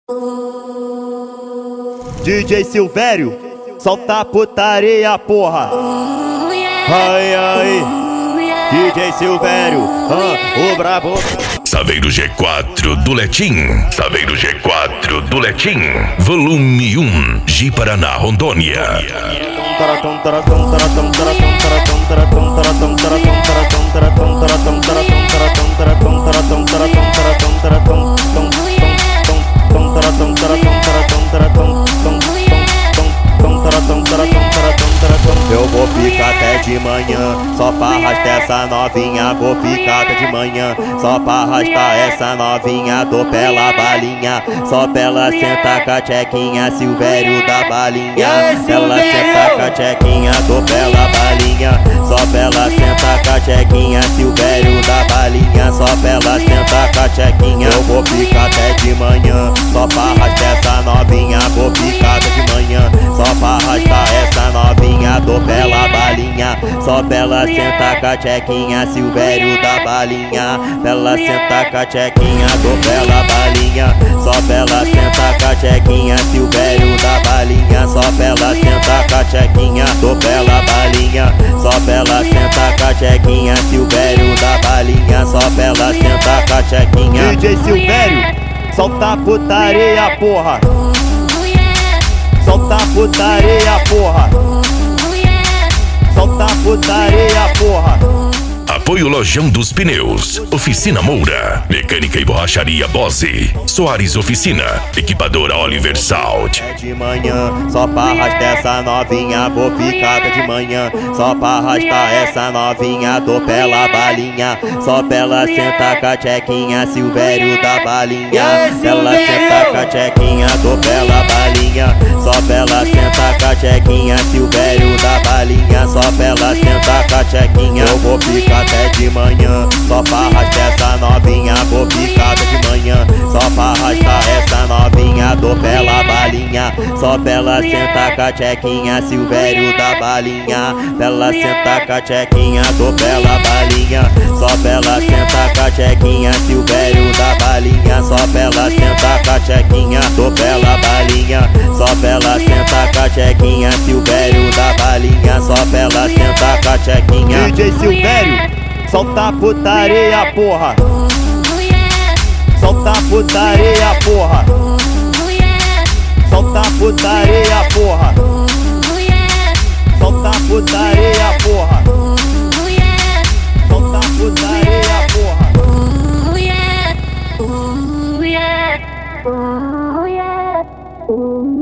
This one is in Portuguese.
DJ Silvério, solta a putaria, porra. Ai, ai, DJ Silvério, o brabo. Saveiro G4 do Letim, Saveiro G4 do Letim, volume 1, Ji Paraná, Rondônia. Eu vou ficar até de manhã, só pra arrastar essa novinha. Vou ficar até de manhã, só pra arrastar essa novinha. Tô pela balinha, só pra ela sentar com a tchequinha. Silvério da balinha, ela senta com a tchequinha. Tô pela balinha, só pra ela sentar com a tchequinha. Silvério da balinha, só pra ela sentar com a tchequinha. Eu vou ficar até de manhã, só pra arrastar essa novinha. Vou ficar até de manhã, só pra arrastar essa novinha. Tô pela balinha, só pra ela sentar com a tchequinha. Silvério da balinha, pra ela sentar com a tchequinha. Tô pela balinha, só pra ela sentar com a tchequinha. Silvério da balinha, só pra ela sentar com a tchequinha. Tô pela balinha, só pra ela sentar com a tchequinha. Silvério da balinha, só pra ela sentar com a tchequinha. DJ Silvério, solta a putaria, porra. Solta a putaria, porra. Solta a putaria, porra. Apoio Lojão dos Pneus, Oficina Moura, Mecânica e Borracharia Bose, Soares Oficina, Equipadora Oliver Salt. É de manhã, só pra arrastar essa novinha. Vou ficar até de manhã, só pra arrastar essa novinha. Tô pela balinha, só pra ela sentar com a tchequinha. Silvério da balinha, ela senta com a tchequinha. Tô pela balinha, só pra ela sentar com a tchequinha. Silvério da balinha, só pra ela sentar com a tchequinha. Eu vou ficar até de manhã, só pra arrastar essa novinha. Vou ficar até de manhã, só pra arrastar essa novinha. Tô pela balinha, só pra ela sentar com a tchequinha. Silvério da balinha, pra ela sentar com a tchequinha. Tô pela balinha, só pra ela sentar com a tchequinha. Silvério da balinha, só pra ela sentar com a tchequinha. Tô pela balinha, só pra ela sentar com a tchequinha. Silvério da balinha, só pra ela sentar com a tchequinha. DJ Silvério, solta a putaria, porra. Solta a putaria, porra. Solta a putaria, porra. Solta a putaria, porra. Solta a putaria, porra. Ooh yeah, ooh yeah, ooh yeah, ooh.